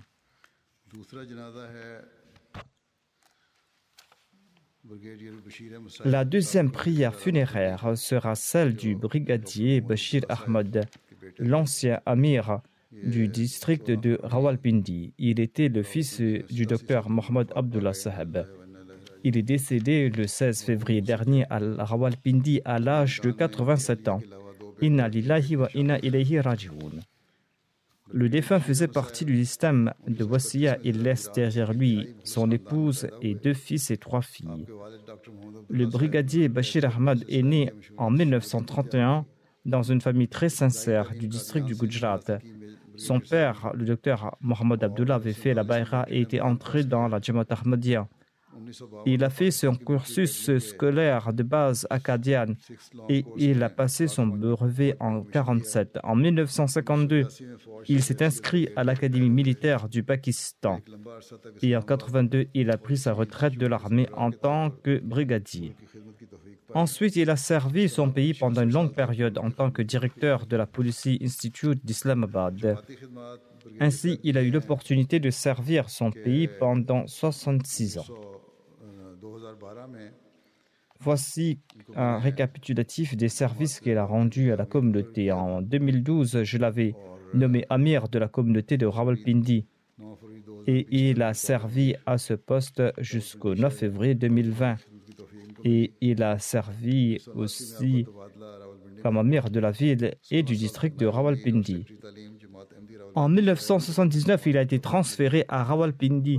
La deuxième prière funéraire sera celle du brigadier Bashir Ahmad, l'ancien amir du district de Rawalpindi. Il était le fils du docteur Mohamed Abdullah Saheb. Il est décédé le 16 février dernier à Rawalpindi à l'âge de 87 ans. Inna lillahi wa inna ilayhi raji'un. Le défunt faisait partie du système de Wasiya. Il laisse derrière lui son épouse et 2 fils et 3 filles. Le brigadier Bashir Ahmad est né en 1931 dans une famille très sincère du district du Gujarat. Son père, le docteur Mohammad Abdullah, avait fait la Bayra et était entré dans la Jamaat Ahmadiyya. Il a fait son cursus scolaire de base à Qadian et il a passé son brevet en 1947. En 1952, il s'est inscrit à l'Académie militaire du Pakistan et en 1982, il a pris sa retraite de l'armée en tant que brigadier. Ensuite, il a servi son pays pendant une longue période en tant que directeur de la Policy Institute d'Islamabad. Ainsi, il a eu l'opportunité de servir son pays pendant 66 ans. Voici un récapitulatif des services qu'il a rendus à la communauté. En 2012, je l'avais nommé Amir de la communauté de Rawalpindi et il a servi à ce poste jusqu'au 9 février 2020. Et il a servi aussi comme Amir de la ville et du district de Rawalpindi. En 1979, il a été transféré à Rawalpindi.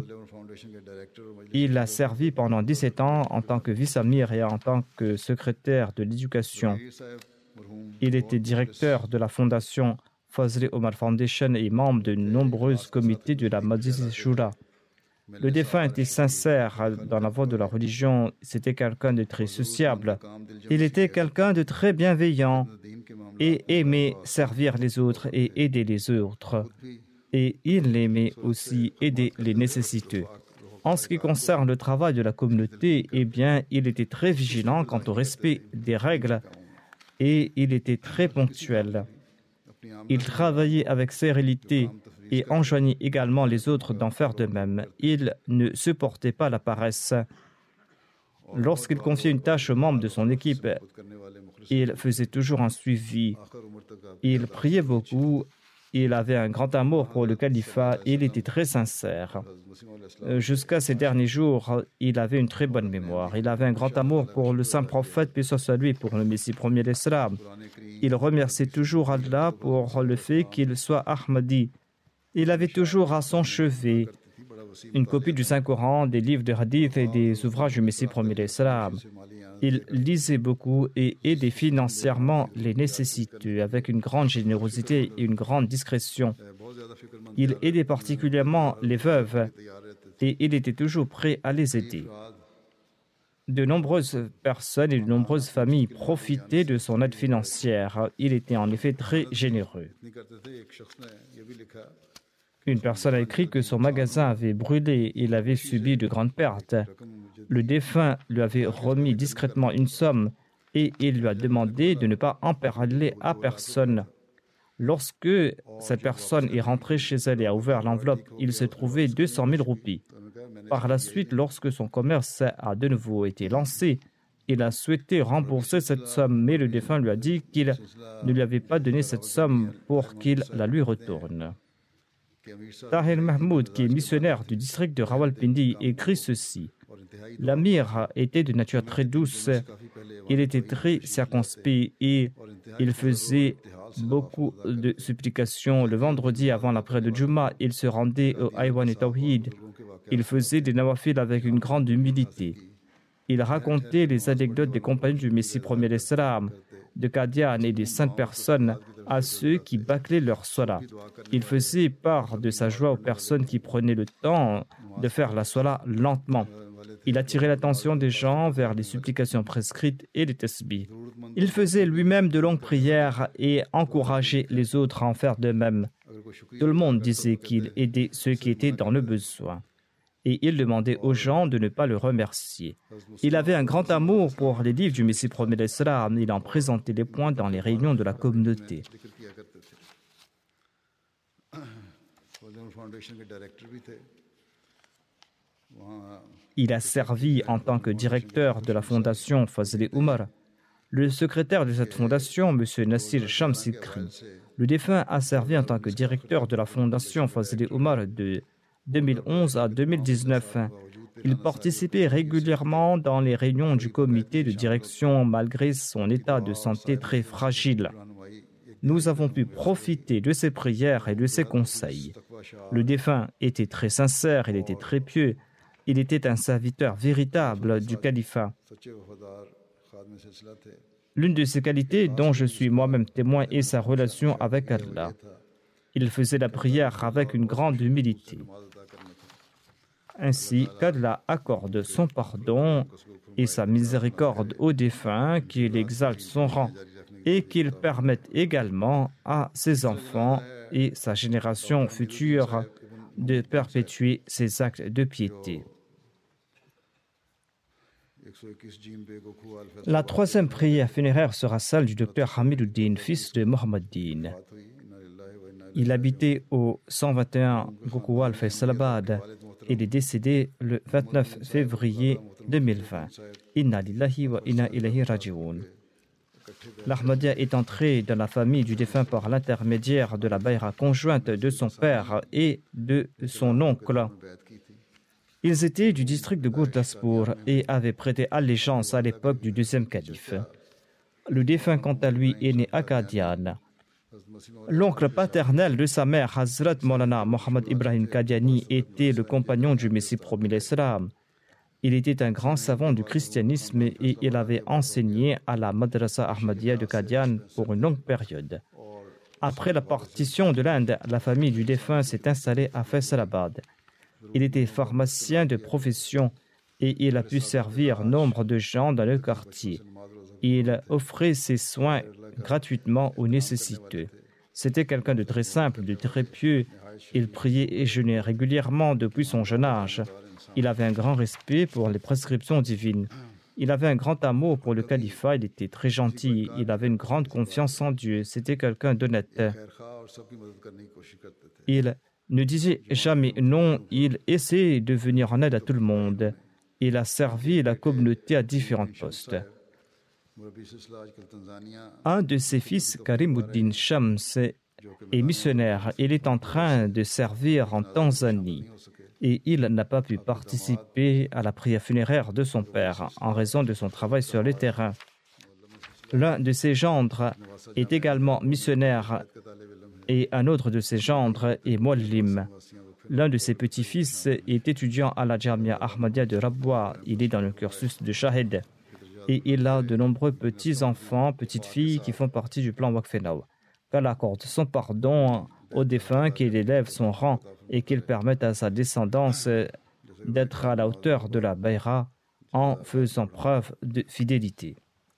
Il a servi pendant 17 ans en tant que vice-amir et en tant que secrétaire de l'éducation. Il était directeur de la fondation Fazli Omar Foundation et membre de nombreux comités de la Majlis Shura. Le défunt était sincère dans la voie de la religion. C'était quelqu'un de très sociable. Il était quelqu'un de très bienveillant et aimait servir les autres et aider les autres. Et il aimait aussi aider les nécessiteux. En ce qui concerne le travail de la communauté, eh bien, il était très vigilant quant au respect des règles et il était très ponctuel. Il travaillait avec sérénité et enjoignait également les autres d'en faire de même. Il ne supportait pas la paresse. Lorsqu'il confiait une tâche aux membres de son équipe, il faisait toujours un suivi. Il priait beaucoup. Il avait un grand amour pour le califat et il était très sincère. Jusqu'à ces derniers jours, il avait une très bonne mémoire. Il avait un grand amour pour le saint prophète, paix soit lui, pour le Messie premier de l'Islam. Il remerciait toujours Allah pour le fait qu'il soit Ahmadi. Il avait toujours à son chevet une copie du Saint-Coran, des livres de hadith et des ouvrages du Messie premier de l'Islam. Il lisait beaucoup et aidait financièrement les nécessiteux avec une grande générosité et une grande discrétion. Il aidait particulièrement les veuves et il était toujours prêt à les aider. De nombreuses personnes et de nombreuses familles profitaient de son aide financière. Il était en effet très généreux. Une personne a écrit que son magasin avait brûlé et il avait subi de grandes pertes. Le défunt lui avait remis discrètement une somme et il lui a demandé de ne pas en parler à personne. Lorsque cette personne est rentrée chez elle et a ouvert l'enveloppe, il se trouvait 200 000 roupies. Par la suite, lorsque son commerce a de nouveau été lancé, il a souhaité rembourser cette somme, mais le défunt lui a dit qu'il ne lui avait pas donné cette somme pour qu'il la lui retourne. Tahir Mahmoud, qui est missionnaire du district de Rawalpindi, écrit ceci. L'amir était de nature très douce, il était très circonspect et il faisait beaucoup de supplications. Le vendredi avant la prière de Juma, il se rendait au Aywan et Tawhid. Il faisait des nawafil avec une grande humilité. Il racontait les anecdotes des compagnons du Messie premier de l'Islam, de Qadian et des saintes personnes à ceux qui bâclaient leur salat. Il faisait part de sa joie aux personnes qui prenaient le temps de faire la salat lentement. Il attirait l'attention des gens vers les supplications prescrites et les tasbih. Il faisait lui-même de longues prières et encourageait les autres à en faire de même. Tout le monde disait qu'il aidait ceux qui étaient dans le besoin. Et il demandait aux gens de ne pas le remercier. Il avait un grand amour pour les livres du Messie premier de l'Islam. Il en présentait les points dans les réunions de la communauté. Il a servi en tant que directeur de la fondation Fazli Omar. Le secrétaire de cette fondation, M. Nassir Shamsikri, le défunt a servi en tant que directeur de la fondation Fazli Omar de 2011 à 2019. Il participait régulièrement dans les réunions du comité de direction malgré son état de santé très fragile. nous avons pu profiter de ses prières et de ses conseils. Le défunt était très sincère, il était très pieux, il était un serviteur véritable du califat. L'une de ses qualités dont je suis moi-même témoin est sa relation avec Allah. Il faisait la prière avec une grande humilité. Ainsi qu'Allah accorde son pardon et sa miséricorde au défunt, qu'il exalte son rang et qu'il permette également à ses enfants et sa génération future de perpétuer ses actes de piété. La troisième prière funéraire sera celle du docteur Hamiduddin, fils de Mohammeddin. Il habitait au 121 Gokuwal Faisalabad. Il est décédé le 29 février 2020. Inna lillahi wa inna ilayhi raji'un. L'Ahmadiyya est entré dans la famille du défunt par l'intermédiaire de la bayra conjointe de son père et de son oncle. Ils étaient du district de Gurdaspur et avaient prêté allégeance à l'époque du deuxième calife. Le défunt, quant à lui, est né à Qadian. L'oncle paternel de sa mère, Hazrat Maulana Mohammed Ibrahim Qadiani, était le compagnon du Messie promis l'Islam. Il était un grand savant du christianisme et il avait enseigné à la Madrasa Ahmadiyya de Qadian pour une longue période. Après la partition de l'Inde, la famille du défunt s'est installée à Faisalabad. Il était pharmacien de profession et il a pu servir nombre de gens dans le quartier. Il offrait ses soins gratuitement aux nécessiteux. C'était quelqu'un de très simple, de très pieux. Il priait et jeûnait régulièrement depuis son jeune âge. Il avait un grand respect pour les prescriptions divines. Il avait un grand amour pour le califat, il était très gentil, il avait une grande confiance en Dieu, c'était quelqu'un d'honnête. Il ne disait jamais non, il essayait de venir en aide à tout le monde. Il a servi la communauté à différents postes. Un de ses fils, Karimuddin Shams, est missionnaire. Il est en train de servir en Tanzanie et il n'a pas pu participer à la prière funéraire de son père en raison de son travail sur le terrain. L'un de ses gendres est également missionnaire et un autre de ses gendres est Muallim. L'un de ses petits-fils est étudiant à la Jamia Ahmadiyya de Rabwa. Il est dans le cursus de Shahid. Et il a de nombreux petits-enfants, petites-filles qui font partie du plan Waqf-e-Naw. Qu'Allah accorde son pardon au défunt, qu'il élève son rang et qu'il permette à sa descendance d'être à la hauteur de la bayra en faisant preuve de fidélité.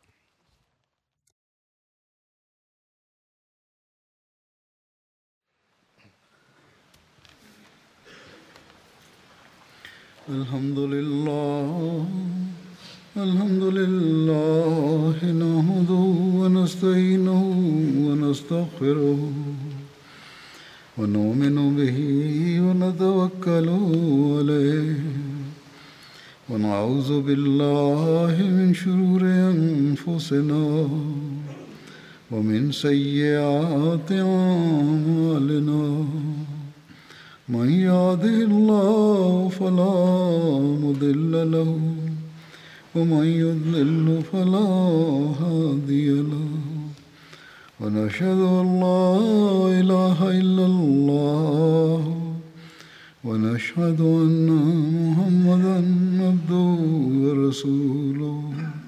Alhamdulillah, nahmaduhu wa nasta'inuhu wa nastaghfiruh wa nu'minu bihi wa natawakkalu alayhi wa na'udhu billahi min shururi anfusina wa min sayyiati a'malina. Man yahdihillahu fala mudilla lahu ومن يضلل فلا هادي له ونشهد أن لا إله إلا الله ونشهد أن محمدا عبده ورسوله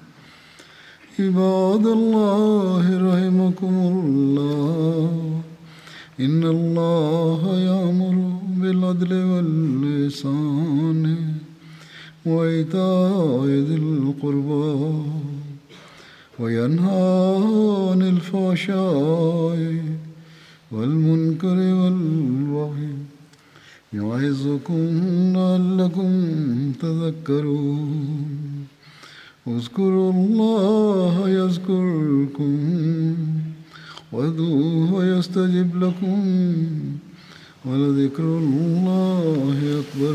عباد الله رحمكم الله إن الله يأمر بالعدل والإحسان وإيتاء ذي القربى وينهى عن الفحشاء والمنكر والبغي يعظكم لعلكم تذكرون اذكروا الله يذكركم وادعوه يستجب لكم ولذكر الله أكبر.